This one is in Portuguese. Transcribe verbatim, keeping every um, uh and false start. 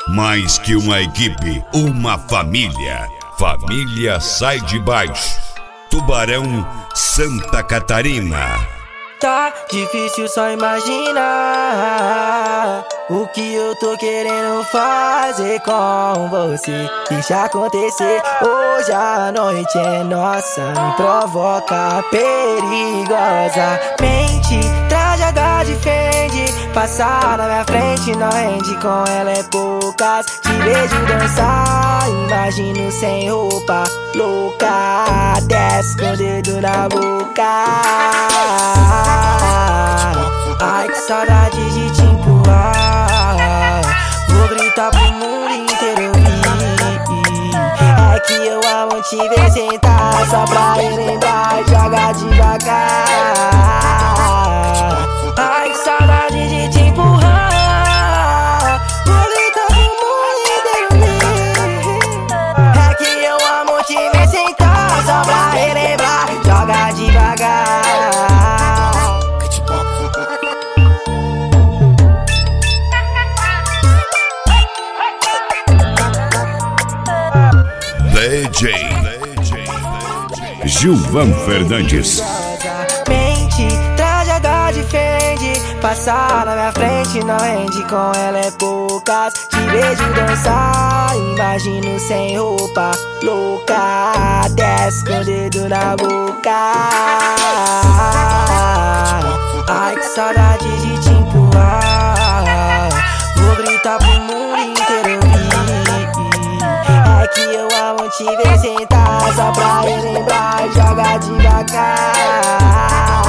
Mais que uma equipe, uma família. Família Sai de Baixo. Tubarão, Santa Catarina. Tá difícil só imaginar o que eu tô querendo fazer com você. Deixa acontecer, hoje a noite é nossa. Me provoca perigosamente. Traje H de Fendi, passar na minha frente não rende. Com ela é poucas, te vejo dançar. Imagino sem roupa, louca. Desce com o dedo na boca. Ai, que saudade de te empurrar. Vou gritar pro mundo inteiro ouvir. É que eu amo te ver sentar, só pra relembrar, joga devagar. Ai, que saudade de te empurrar. Vou gritar pro mundo inteiro ouvir. É que eu amo te ver sentar, só pra relembrar, joga devagar. D J Gilvan Fernandes. Mente, traje H de Fendi, passar na minha frente não rende. Com ela é poucas, te vejo dançar. Imagino sem roupa, louca. Desce com o dedo na boca. Ai, que saudade de te empurrar. Vou gritar pro mundo inteiro ouvir. É que eu amo te ver sentar, só pra relembrar, joga devagar.